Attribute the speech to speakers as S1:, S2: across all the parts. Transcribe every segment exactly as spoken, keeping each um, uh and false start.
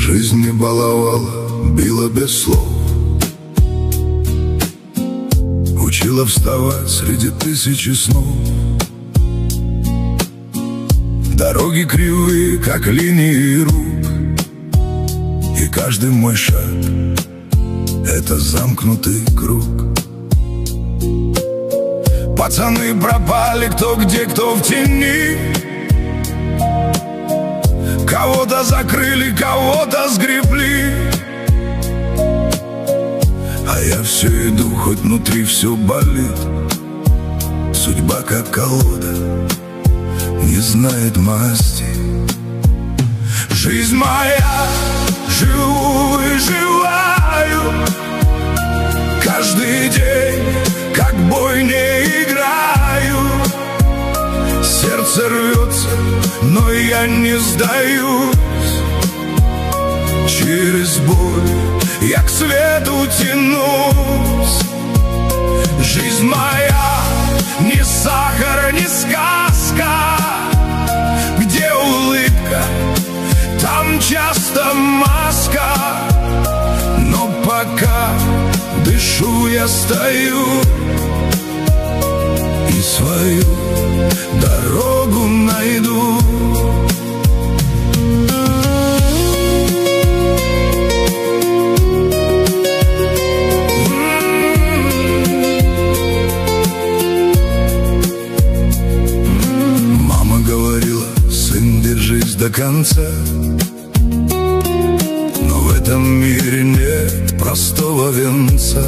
S1: Жизнь не баловала, била без слов, учила вставать среди тысячи снов. Дороги кривые, как линии рук, и каждый мой шаг — это замкнутый круг. Пацаны пропали, кто где, кто в тени. Кого-то закрыли, кого-то сгребли, а я все иду, хоть внутри все болит. Судьба как колода, не знает масти. Жизнь моя, живу и живаю, каждый день, как бой, не играю. Сердце рвется, но я не сдаюсь. Через боль я к свету тянусь. Жизнь моя не сахар, не сказка, где улыбка, там часто маска. Но пока дышу, я стою и свою дорогу найду. Мама говорила: сын, держись до конца. Но в этом мире нет простого венца.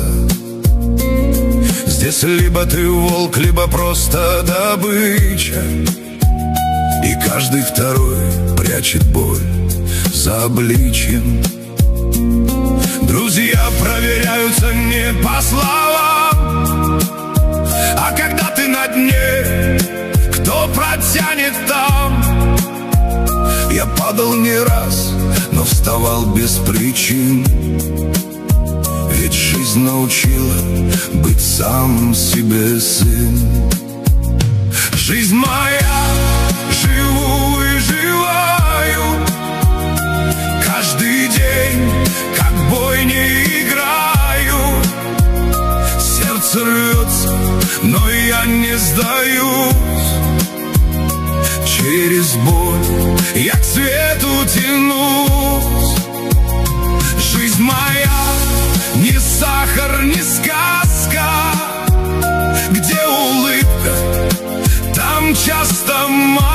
S1: Здесь либо ты волк, либо просто добыча, и каждый второй прячет боль за обличьем. Друзья проверяются не по словам, а когда ты на дне, кто протянет там? Я падал не раз, но вставал без причин, ведь жизнь научила быть сам себе сын. Жизнь моя, живу и живаю, каждый день, как бой, не играю. Сердце рвется, но я не сдаюсь. Через боль я к свету тянусь. Жизнь моя не сахар, не сказка, где улыбка, там часто маска.